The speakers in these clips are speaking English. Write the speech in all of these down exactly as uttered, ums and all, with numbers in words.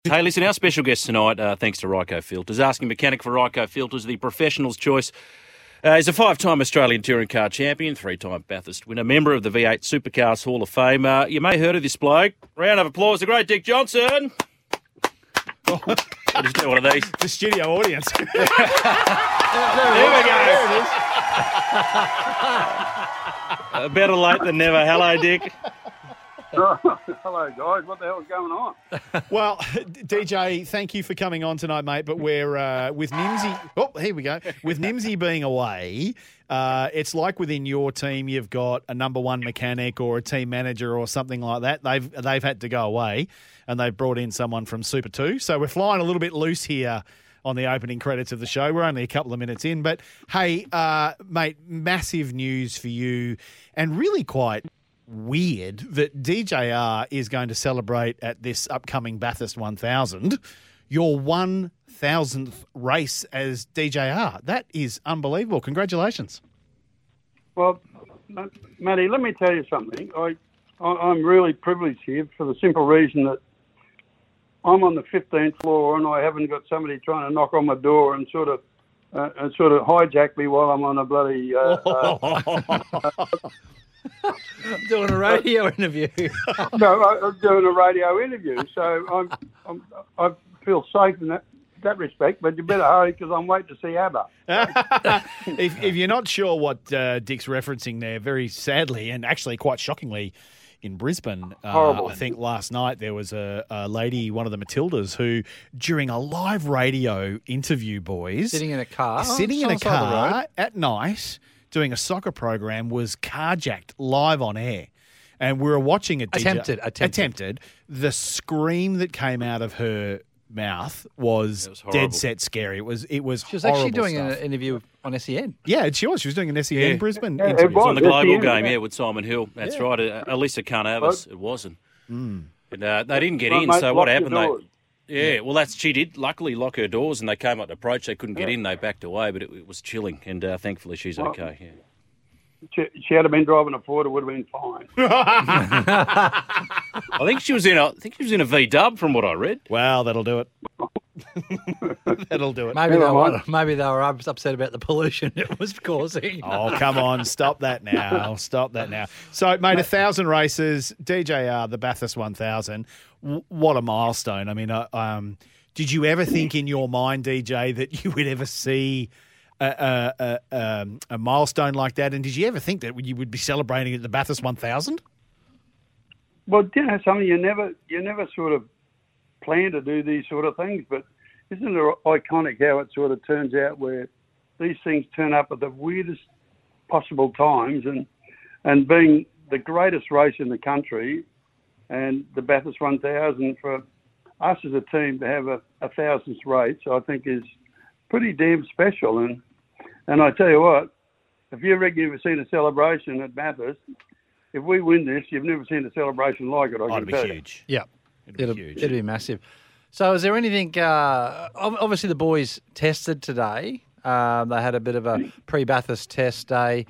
Hey, listen, our special guest tonight, uh, thanks to Ryco Filters, asking mechanic for Ryco Filters, the professional's choice. Uh, he's a five-time Australian touring car champion, three-time Bathurst winner, member of the V eight Supercars Hall of Fame. Uh, you may have heard of this bloke. Round of applause, the great Dick Johnson. Oh, I'll just do one of these. The studio audience. There we go. There it is. Uh, better late than never. Hello, Dick. Oh, hello, guys. What the hell's going on? Well, D J, thank you for coming on tonight, mate. But we're uh, with Nimsy. Oh, here we go. With Nimsy being away, uh, it's like within your team, you've got a number one mechanic or a team manager or something like that. They've they've had to go away, and they've brought in someone from Super Two. So we're flying a little bit loose here on the opening credits of the show. We're only a couple of minutes in, but hey, uh, mate, massive news for you, and really quite weird that D J R is going to celebrate at this upcoming Bathurst one thousand your one thousandth race as D J R. That is unbelievable. Congratulations. Well, Matty, let me tell you something. I, I, I'm really privileged here for the simple reason that I'm on the fifteenth floor and I haven't got somebody trying to knock on my door and sort of uh, and sort of hijack me while I'm on a bloody... Uh, uh, Doing a radio interview. No, I, I'm doing a radio interview, so I'm, I'm I feel safe in that that respect. But you better hurry because I'm waiting to see ABBA. if, if you're not sure what uh, Dick's referencing there, very sadly and actually quite shockingly, in Brisbane, uh, I think last night there was a, a lady, one of the Matildas, who during a live radio interview, boys, Sitting in a car. sitting Oh, in a it's on the side of the car road. at night doing a soccer program, was carjacked live on air. And we were watching it. Attempted, D J, attempted. Attempted. The scream that came out of her mouth was, was horrible. dead set scary. It was it was She was horrible actually doing stuff. an interview on S E N. Yeah, she was. She was doing an S E N Yeah. Brisbane Yeah, it interview. was. On the Yes, global he is, game, yeah. yeah, with Simon Hill. That's Yeah. right. Uh, Alyssa Carnavas, it wasn't. Mm. And, uh, they didn't get Well, in, mate, so what lock your happened? They, doors. yeah, well, that's she did. Luckily, lock her doors, and they came up to approach. They couldn't get in. They backed away, but it, it was chilling, and uh, thankfully she's Well, okay. Yeah. She, she had been driving a Ford, it would have been fine. I think she was in a. I think she was in a V Dub, from what I read. Well, that'll do it. That'll do it. Maybe they, Never were, mind. maybe they were upset about the pollution it was causing. Oh, come on. Stop that now. Stop that now. So, mate, a thousand races, D J R, the Bathurst one thousand. W- what a milestone. I mean, uh, um, did you ever think in your mind, D J, that you would ever see a, a, a, um, a milestone like that? And did you ever think that you would be celebrating at the Bathurst one thousand? Well, you know something, you never, you never sort of plan to do these sort of things, but isn't it iconic how it sort of turns out where these things turn up at the weirdest possible times, and and being the greatest race in the country and the Bathurst one thousand, for us as a team to have a, a thousandth race, I think is pretty damn special. And and I tell you what, if you reckon you've seen a celebration at Bathurst, if we win this, you've never seen a celebration like it, I Oh, can it'd be tell you. huge. Yeah. It'd be It'll, huge. it'll be massive. So is there anything, uh, ob- obviously the boys tested today. Um, they had a bit of a pre-Bathurst test day.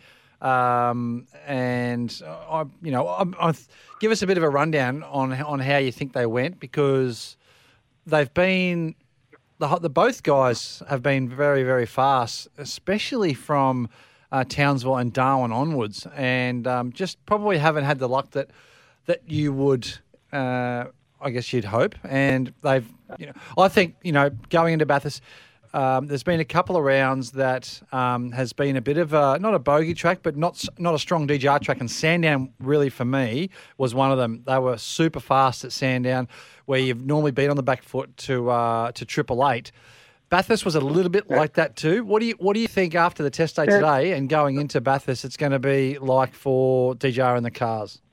Um, and, I, you know, I, I, give us a bit of a rundown on, on how you think they went, because they've been, the, the both guys have been very, very fast, especially from uh, Townsville and Darwin onwards, and um, just probably haven't had the luck that, that you would uh, I guess you'd hope. And they've, you know, I think, you know, going into Bathurst, um, there's been a couple of rounds that um, has been a bit of a, not a bogey track, but not not a strong D J R track. And Sandown, really, for me, was one of them. They were super fast at Sandown, where you've normally been on the back foot to uh, to triple eight. Bathurst was a little bit like that too. What do you what do you think after the test day today and going into Bathurst, it's going to be like for D J R and the cars?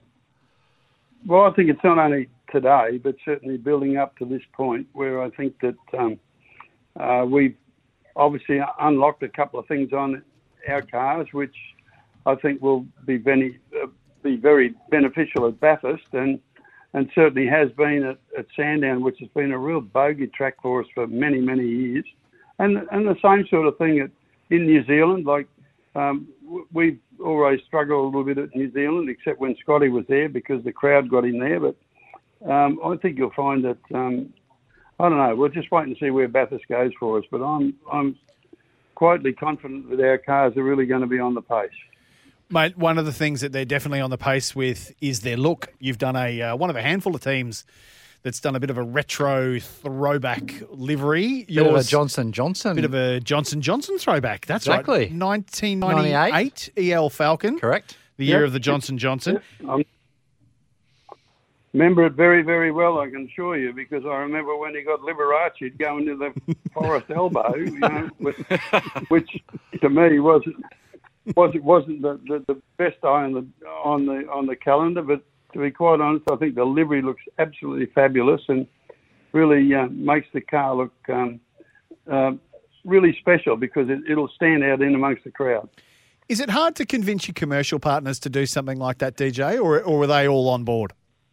Well, I think it's not only today, but certainly building up to this point where I think that um, uh, we've obviously unlocked a couple of things on our cars, which I think will be very, uh, be very beneficial at Bathurst, and and certainly has been at, at Sandown, which has been a real bogey track for us for many, many years. And and the same sort of thing at, in New Zealand. Like um, w- we've always struggled a little bit at New Zealand, except when Scotty was there because the crowd got in there. But um, I think you'll find that um, I don't know. We'll just wait and see where Bathurst goes for us. But I'm I'm quietly confident that our cars are really going to be on the pace. Mate, one of the things that they're definitely on the pace with is their look. You've done a uh, one of a handful of teams that's done a bit of a retro throwback livery. Bit of a Johnson Johnson. Bit of a Johnson Johnson throwback. That's exactly. right. nineteen ninety-eight E L Falcon. Correct. The year Yep. of the Johnson Johnson. Yep. Um, remember it very, very well, I can assure you, because I remember when he got Liberace going to the Forest Elbow, you know, which, which to me wasn't wasn't wasn't the, the, the best eye on the on the on the calendar. But to be quite honest, I think the livery looks absolutely fabulous and really uh, makes the car look um, uh, really special because it, it'll stand out in amongst the crowd. Is it hard to convince your commercial partners to do something like that, D J, or or were they all on board?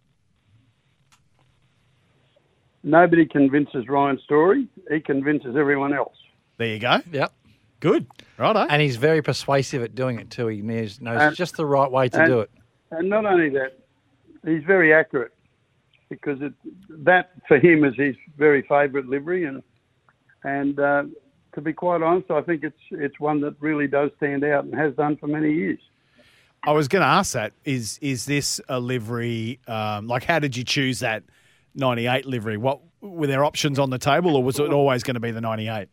Nobody convinces Ryan Story. He convinces everyone else. There you go. Yep. Good. Righto. And he's very persuasive at doing it too. He knows, knows And- just the right way to and- do it. And not only that, he's very accurate because it, that for him is his very favourite livery, and and uh, to be quite honest, I think it's it's one that really does stand out and has done for many years. I was going to ask that. Is is this a livery? Um, like, how did you choose that ninety-eight livery? What were there options on the table, or was it always going to be the ninety-eight?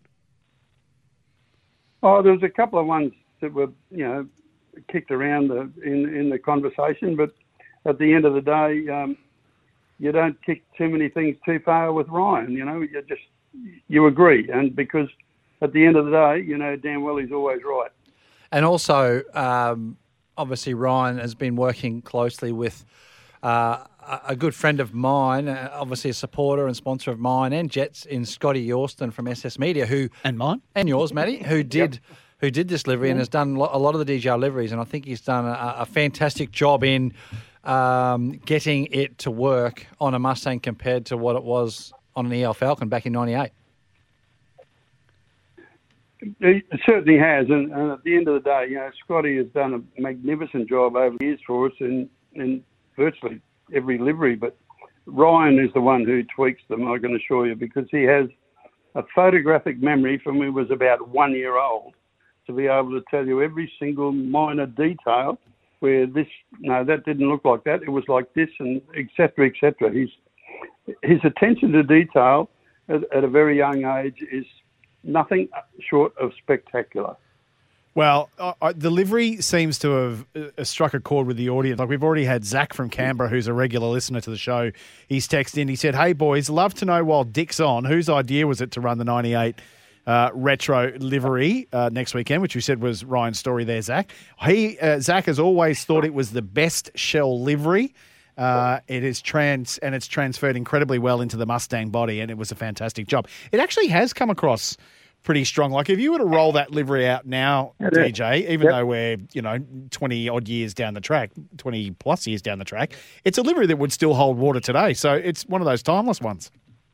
Oh, there was a couple of ones that were, you know, kicked around the, in in the conversation, but at the end of the day, um, you don't kick too many things too far with Ryan. You know, you just you agree, and because at the end of the day, you know damn well he's always right. And also, um, obviously, Ryan has been working closely with uh, a- a good friend of mine, uh, obviously a supporter and sponsor of mine and Jets, in Scotty Yorston from S S Media, who And mine. and yours, Matty, who did who did this livery and has done lo- a lot of the D J L liveries, and I think he's done a, a fantastic job in um, getting it to work on a Mustang compared to what it was on an E L Falcon back in ninety-eight. He certainly has, and, and at the end of the day, you know, Scotty has done a magnificent job over the years for us in, in virtually every livery, but Ryan is the one who tweaks them, I can assure you, because he has a photographic memory from when he was about one year old to be able to tell you every single minor detail where this, no, that didn't look like that, it was like this, and et cetera, et cetera. He's, his attention to detail at, at a very young age is nothing short of spectacular. Well, uh, uh, the livery seems to have uh, struck a chord with the audience. Like, we've already had Zach from Canberra, who's a regular listener to the show. He's texted in. He said, "Hey, boys, love to know while Dick's on, whose idea was it to run the ninety-eight uh, retro livery uh, next weekend," which we said was Ryan's Story there, Zach. He, uh, Zach has always thought it was the best shell livery. Uh, it is trans and it's transferred incredibly well into the Mustang body, and it was a fantastic job. It actually has come across pretty strong. Like, if you were to roll that livery out now, D J, even Yep. though we're, you know, twenty odd years down the track, twenty plus years down the track, it's a livery that would still hold water today. So it's one of those timeless ones.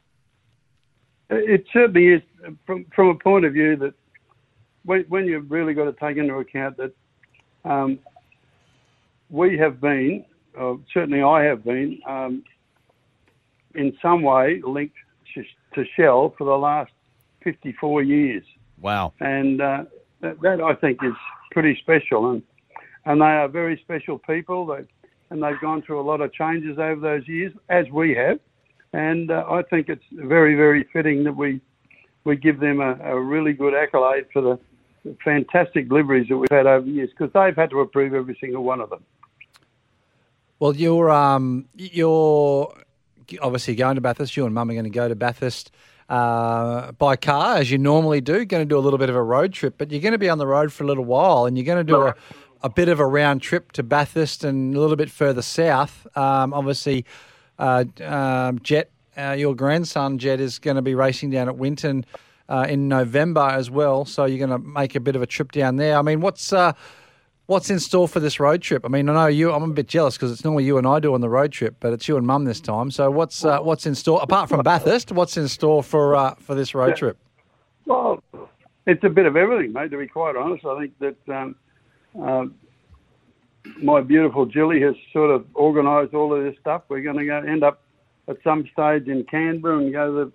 It certainly is, from from a point of view that when, when you've really got to take into account that um, we have been, uh, certainly I have been, um, in some way linked to, to Shell for the last fifty-four years. Wow. And uh, that, that I think is pretty special. And and they are very special people. They, and they've gone through a lot of changes over those years, as we have. And uh, I think it's very, very fitting that we we give them a, a really good accolade for the fantastic liveries that we've had over the years, because they've had to approve every single one of them. Well, you're um, you're obviously going to Bathurst. You and Mum are going to go to Bathurst uh, by car, as you normally do. Going to do a little bit of a road trip, but you're going to be on the road for a little while, and you're going to do a, a bit of a round trip to Bathurst and a little bit further south. Um, obviously, uh, um, Jet, uh, your grandson Jet, is going to be racing down at Winton uh, in November as well. So you're going to make a bit of a trip down there. I mean, what's uh, What's in store for this road trip? I mean, I know you. I'm a bit jealous because it's normally you and I do on the road trip, but it's you and Mum this time. So what's uh, what's in store apart from Bathurst? What's in store for uh, for this road trip? Well, it's a bit of everything, mate. To be quite honest, I think that um, uh, my beautiful Jilly has sort of organised all of this stuff. We're going to go end up at some stage in Canberra and go to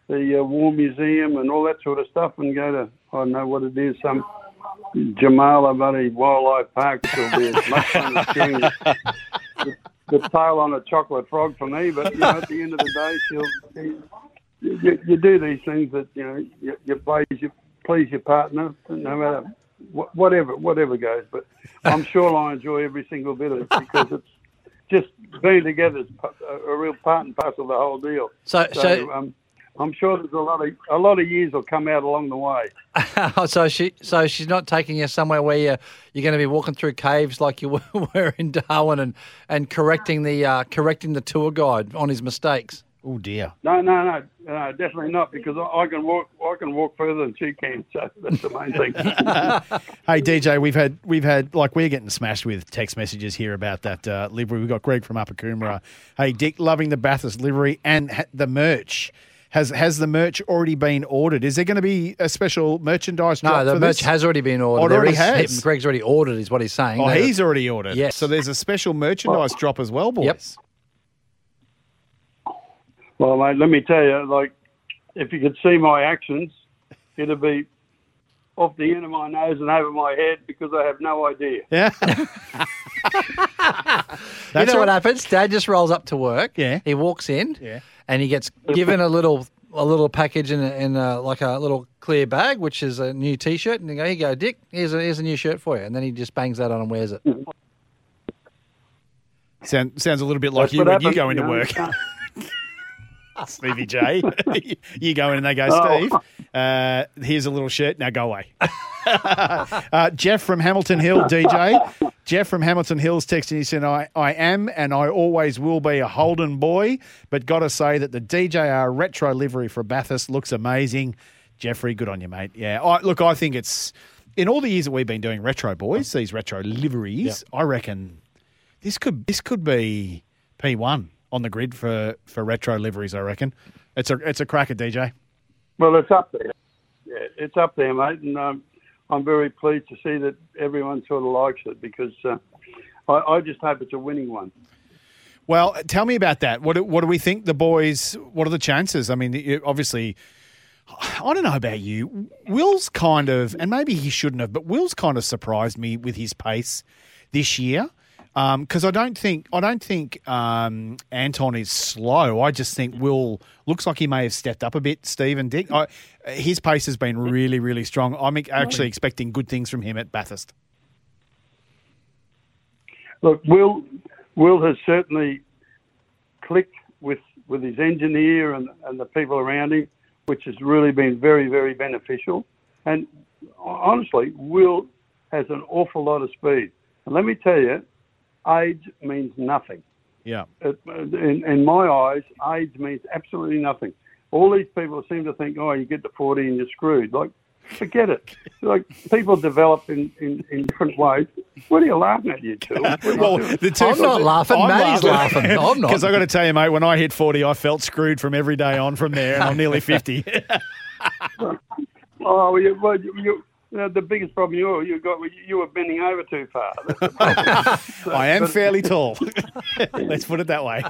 the uh, War Museum and all that sort of stuff, and go to, I don't know what it is, some Jamala Buddy Wildlife Park, which will be as much fun as skiing the, the tail on a chocolate frog for me. But you know, at the end of the day, she'll, you, you do these things that you know you, you please you please your partner, no matter wh- whatever whatever goes. But I'm sure I enjoy every single bit of it because it's just being together is a, a real part and parcel of the whole deal. So, so, so um, I'm sure there's a lot of a lot of years will come out along the way. so she, so she's not taking you somewhere where you're, you're going to be walking through caves like you were in Darwin and, and correcting the uh, correcting the tour guide on his mistakes. Oh dear. No, no, no, no, definitely not, because I, I can walk I can walk further than she can. So that's the main thing. Hey D J, we've had we've had like we're getting smashed with text messages here about that uh, livery. We've got Greg from Upper Coomera. Hey Dick, loving the Bathurst livery and ha- the merch. Has has the merch already been ordered? Is there going to be a special merchandise drop No, the for merch this? has already been ordered. Oh, it There already is- has? Greg's already ordered, is what he's saying. Oh, They- he's already ordered. Yes. So there's a special merchandise drop as well, boys. Yep. Well, mate, let me tell you, like, if you could see my actions, it'd be off the end of my nose and over my head because I have no idea. Yeah. You know all what right. happens? Dad just rolls up to work. Yeah. He walks in. Yeah. And he gets given a little a little package in a, in a, like a little clear bag, which is a new T-shirt, and they go, "Here you go, Dick. Here's a here's a new shirt for you." And then he just bangs that on and wears it. Sound, sounds a little bit like That's you what when you happens, go into you know. work. Stevie J. You go in and they go, Oh. Steve, uh, here's a little shirt. Now go away. uh, Jeff from Hamilton Hill, D J. Jeff from Hamilton Hill's texting. He said, I, I am and I always will be a Holden boy, but got to say that the D J R retro livery for Bathurst looks amazing. Jeffrey, good on you, mate. Yeah, I, look, I think it's, in all the years that we've been doing retro boys, these retro liveries, I reckon this could this could be P one on the grid for, for retro liveries, I reckon. It's a it's a cracker, D J. Well, it's up there. Yeah, it's up there, mate, and um, I'm very pleased to see that everyone sort of likes it because uh, I, I just hope it's a winning one. Well, tell me about that. What do, what do we think, the boys? What are the chances? I mean, you- obviously, I don't know about you. Will's kind of, and maybe he shouldn't have, but Will's kind of surprised me with his pace this year. Because I don't think I don't think um, Anton is slow. I just think Will looks like he may have stepped up a bit. Steve and Dick, I, his pace has been really, really strong. I'm actually expecting good things from him at Bathurst. Look, Will Will has certainly clicked with, with his engineer and, and the people around him, which has really been very, very beneficial. And honestly, Will has an awful lot of speed. And let me tell you, age means nothing. Yeah. It, in, in my eyes, age means absolutely nothing. All these people seem to think, oh, you get to forty and you're screwed. Like, forget it. Like, people develop in, in, in different ways. What are you laughing at, you two? What are you Well, doing? the two I'm not laughing. I'm Matty's laughing. I'm not. Because I got to tell you, mate, when I hit forty, I felt screwed from every day on from there, and I'm nearly fifty. Oh, you, well, you, you, you know, the biggest problem you you got, you were bending over too far. That's the problem. So, I am but- fairly tall. Let's put it that way.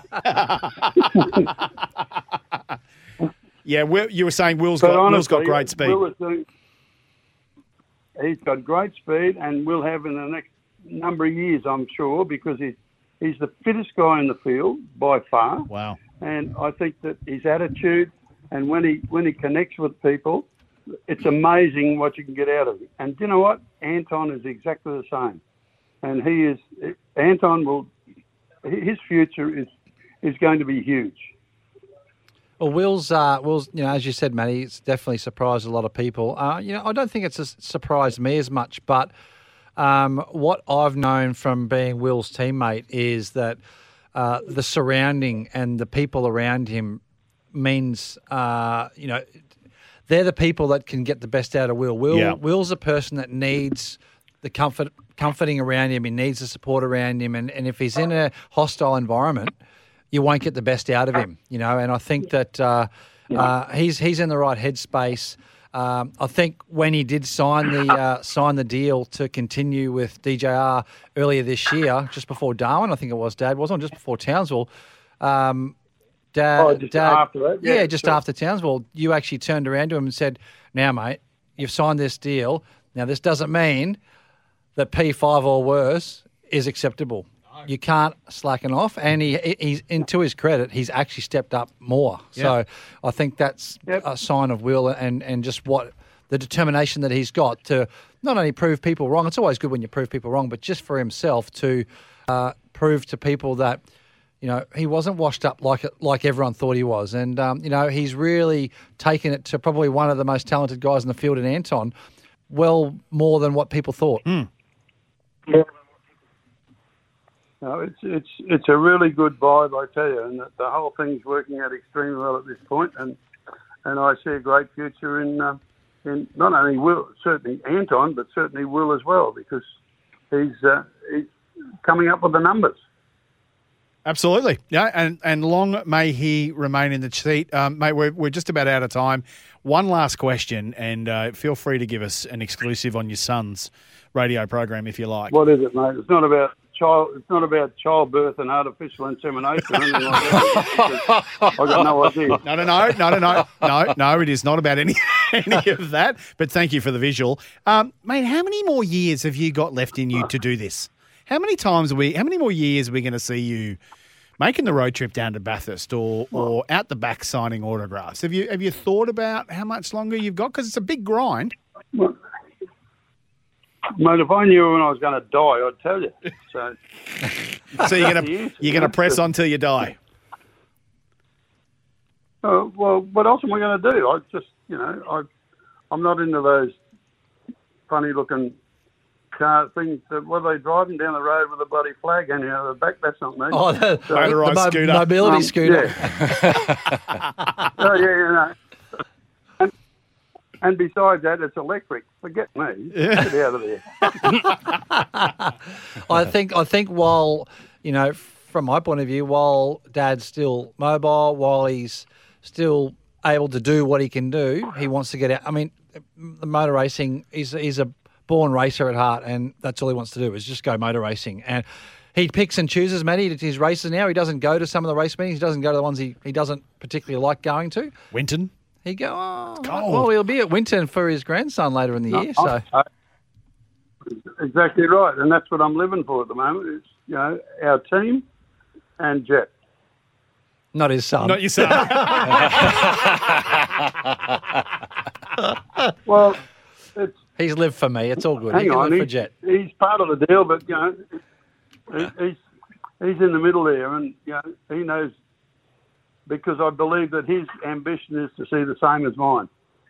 Yeah, Will, you were saying Will's But got Will's got honestly, great speed. Will is doing, he's got great speed, and will have in the next number of years, I'm sure, because he's he's the fittest guy in the field by far. Wow. And I think that his attitude and when he when he connects with people, it's amazing what you can get out of him. And you know what? Anton is exactly the same. And he is Anton will his future is is going to be huge. Well, Will's, uh, Will's, you know, as you said, Matty, it's definitely surprised a lot of people. Uh, you know, I don't think it's a, surprised me as much, but um, what I've known from being Will's teammate is that uh, the surrounding and the people around him means, uh, you know, they're the people that can get the best out of Will. Will Yeah. Will's a person that needs the comfort, comforting around him. He needs the support around him, and, and if he's in a hostile environment, you won't get the best out of him, you know. And I think that uh, uh, he's he's in the right headspace. Um, I think when he did sign the uh, sign the deal to continue with D J R earlier this year, just before Darwin, I think it was, Dad, wasn't it? Just before Townsville. Um, Dad, Oh, just Dad, after that? yeah, Yeah, just sure. after Townsville, you actually turned around to him and said, "Now, mate, you've signed this deal. Now, this doesn't mean that P five or worse is acceptable. You can't slacken off." And he, he's, and to his credit, he's actually stepped up more. Yeah. So I think that's Yep. a sign of will and, and just what the determination that he's got to not only prove people wrong. It's always good when you prove people wrong, but just for himself to uh, prove to people that, you know, he wasn't washed up like like everyone thought he was. And, um, you know, he's really taken it to probably one of the most talented guys in the field in Anton, well more than what people thought. Mm. Yeah. No, it's it's it's a really good vibe, I tell you, and the, the whole thing's working out extremely well at this point, and and I see a great future in uh, in not only Will, certainly Anton, but certainly Will as well, because he's uh, he's coming up with the numbers. Absolutely. Yeah, and, and long may he remain in the seat. Um, mate, we're, we're just about out of time. One last question, and uh, feel free to give us an exclusive on your son's radio program if you like. What is it, mate? It's not about child. It's not about childbirth and artificial insemination or anything like that. I got no idea. No, no, no, no, no, no, no, no, it is not about any any of that, but thank you for the visual. Um, mate, how many more years have you got left in you to do this? How many times are we, how many more years are we going to see you making the road trip down to Bathurst or, or out the back signing autographs? Have you have you thought about how much longer you've got? Because it's a big grind. Well, mate, if I knew when I was going to die, I'd tell you. So, So you're going to you're going to press on till you die. uh, well, what else am I going to do? I just, you know, I, I'm not into those funny-looking car things. That, what are they driving down the road with a bloody flag hanging out of the back? That's not me. Oh, the, So- the Motorised mo- scooter. mobility Um, scooter. Yeah. Oh, yeah, yeah, no. And, and besides that, it's electric. Forget me. Get out of there. I think I think while, you know, from my point of view, while Dad's still mobile, while he's still able to do what he can do, he wants to get out. I mean, the motor racing, he's, he's a born racer at heart, and that's all he wants to do is just go motor racing. And he picks and chooses, Matty, his races now. He doesn't go to some of the race meetings. He doesn't go to the ones he, he doesn't particularly like going to. Winton? He go, oh, Gold. well, he'll be at Winton for his grandson later in the year. So I- exactly right, and that's what I'm living for at the moment. It's, you know, our team and Jet. not his son. Not your son. Well, it's He's lived for me. It's all good. he hang can on, live for he's, Jet. he's part of the deal, but you know, he- he's he's in the middle there, and you know, he knows because I believe that his ambition is to see the same as mine.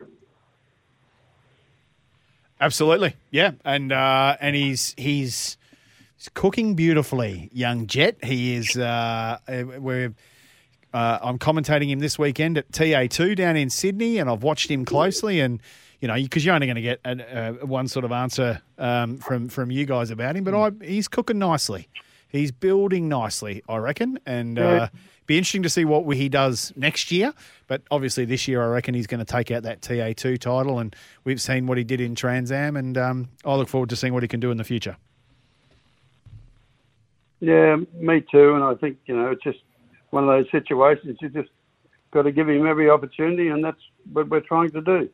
Absolutely, yeah, and uh, and he's he's he's cooking beautifully, young Jet. He is. Uh, we're. Uh, I'm commentating him this weekend at T A two down in Sydney, and I've watched him closely. And you know, because you're only going to get an, uh, one sort of answer um, from from you guys about him, but I, he's cooking nicely. He's building nicely, I reckon, and uh, be interesting to see what he does next year. But obviously, this year, I reckon he's going to take out that T A two title, and we've seen what he did in Trans Am, and um, I look forward to seeing what he can do in the future. Yeah, me too. And I think you know, it's just one of those situations. You just got to give him every opportunity, and that's what we're trying to do.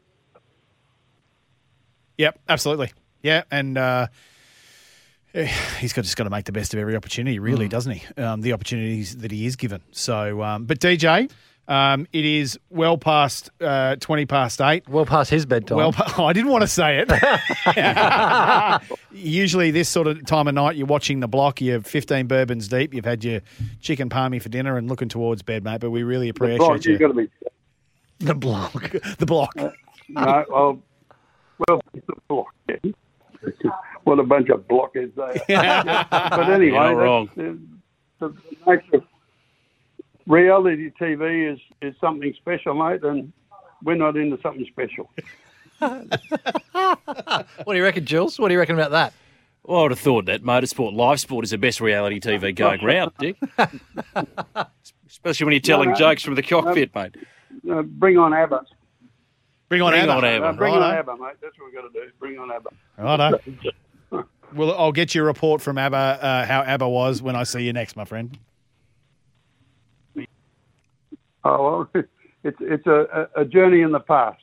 Yep, absolutely. Yeah, and uh, he's got just got to make the best of every opportunity, really, mm. doesn't he? Um, the opportunities that he is given. So, um, but D J, um, it is well past uh, twenty past eight. Well past his bedtime. Well, oh, I didn't want to say it. Usually, this sort of time of night, you're watching The Block. You're fifteen bourbons deep. You've had your chicken palmy for dinner and looking towards bed, mate. But we really appreciate the block, you. You've got to be. The Block. The Block. Uh, no, well, well, the block. What a bunch of blockheads they are. But anyway, You're not wrong. The, the, the nature of reality T V is, is something special, mate, and we're not into something special. What do you reckon, Jules? What do you reckon about that? Well, I would have thought that Motorsport Live Sport is the best reality T V going round, Dick. Especially when you're telling No, no. jokes from the cockpit, mate. Uh, bring on ABBA. Bring on Bring ABBA. on ABBA. Uh, bring on Righto. ABBA, mate. That's what we've got to do. Bring on ABBA. Righto. Well, I'll get you a report from ABBA, uh, how ABBA was when I see you next, my friend. Oh, well, it's it's a, a journey in the past.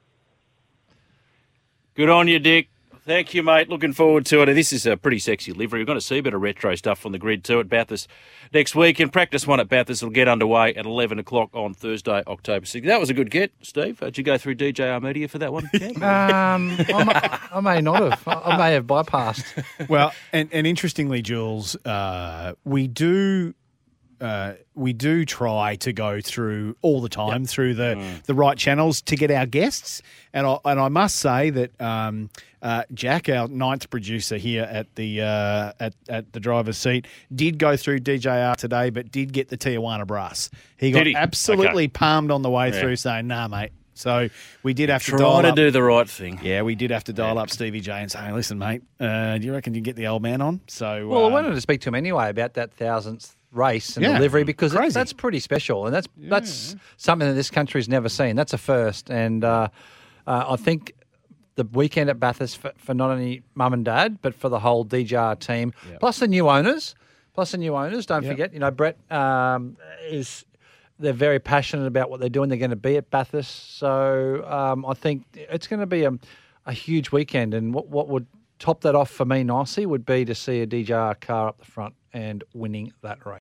Good on you, Dick. Thank you, mate. Looking forward to it. This is a pretty sexy livery. We're going to see a bit of retro stuff on the grid too at Bathurst next week. And practice one at Bathurst will get underway at eleven o'clock on Thursday, October sixth. That was a good get, Steve. Did you go through D J Armedia for that one? um, I, may, I may not have. I may have bypassed. Well, and, and interestingly, Jules, uh, we do... Uh, we do try to go through all the time yep. through the, mm. the right channels to get our guests. And I, and I must say that um, uh, Jack, our ninth producer here at the uh, at, at the driver's seat, did go through D J R today, but did get the Tijuana brass. He got he? absolutely okay. palmed on the way yeah. through saying, nah, mate. So we did have Try to dial to up. do the right thing. Yeah, we did have to dial yeah. up Stevie J and say, listen, mate, uh, do you reckon you can get the old man on? So Well, uh, I wanted to speak to him anyway about that thousandth race and yeah, delivery because crazy. that's pretty special and that's yeah. that's something that this country's never seen. That's a first, and uh, uh, I think the weekend at Bathurst for, for not only mum and dad but for the whole D J R team, yep. plus the new owners, plus the new owners. Don't yep. forget, you know, Brett um, is. They're very passionate about what they're doing. They're going to be at Bathurst, so um, I think it's going to be a, a huge weekend. And what what would top that off for me nicely would be to see a D J R car up the front and winning that race.